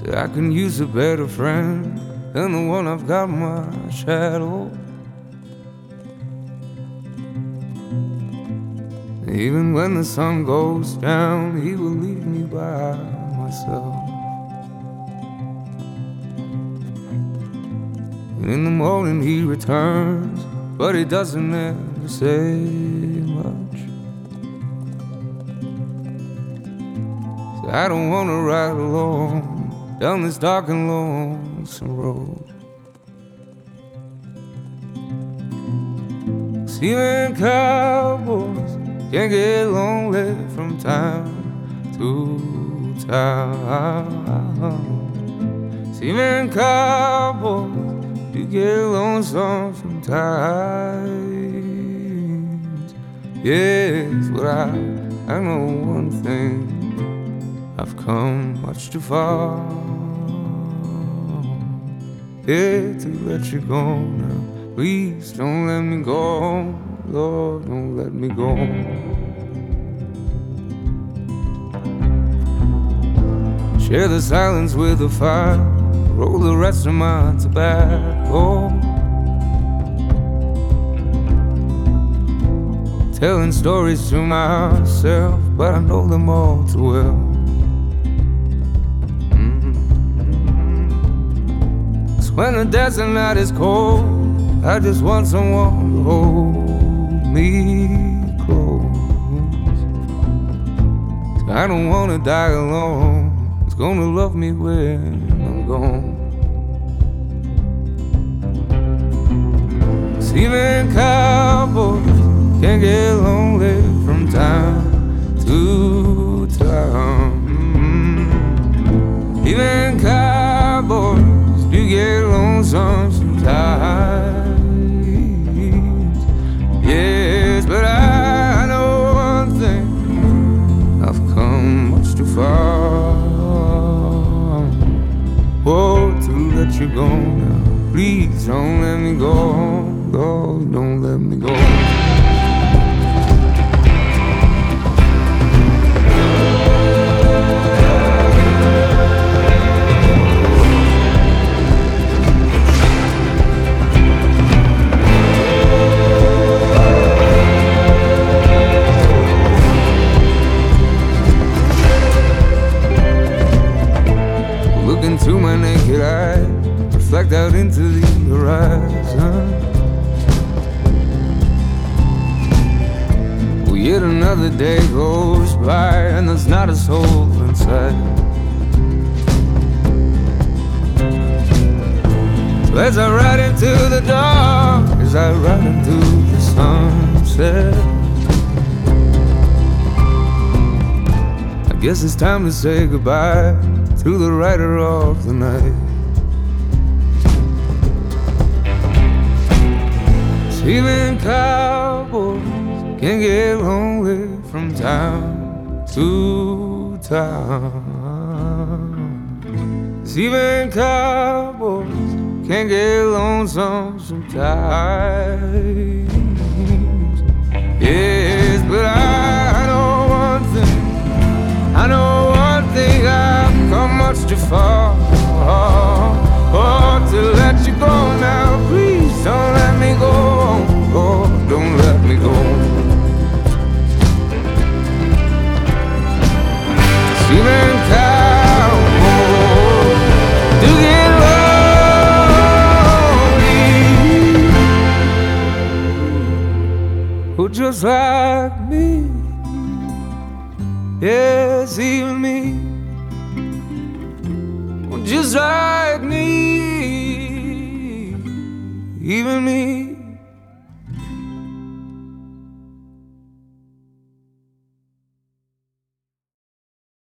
Said I can use a better friend than the one I've got, my shadow. Even when the sun goes down, he will leave me by myself. And in the morning he returns, but he doesn't ever say much. So I don't wanna ride alone down this dark and lonesome road. Seamen cowboys can't get lonely from time to time. Seamen cowboys do get lonesome sometimes. Yes, but I know one thing, I've come much too far, yeah, to let you go now. Please don't let me go, Lord, don't let me go. Share the silence with the fire, roll the rest of my tobacco. Telling stories to myself, but I know them all too well. When the desert night is cold, I just want someone to hold me close. I don't wanna die alone, who's gonna love me when I'm gone. Seamen cowboys can't get lonely from time to time. Even cowboys do get lonesome sometimes. Yes, but I know one thing, I've come much too far, oh, to let you go now. Please don't let me go, Lord, don't let me go. Into my naked eye, reflect out into the horizon. Well, yet another day goes by and there's not a soul inside. So as I ride into the dark, as I ride into the sunset, I guess it's time to say goodbye to the rider of the night. Seamen cowboys can get lonely from time to time. Seamen cowboys can get lonesome sometimes. Yes, but I know one thing, I know one thing, I've come much too far, oh, to let you go now. Please don't let me go, oh, don't let me go. Seamen cowboys do get lonely, oh, just like me. Yes, even me, just like me, even me.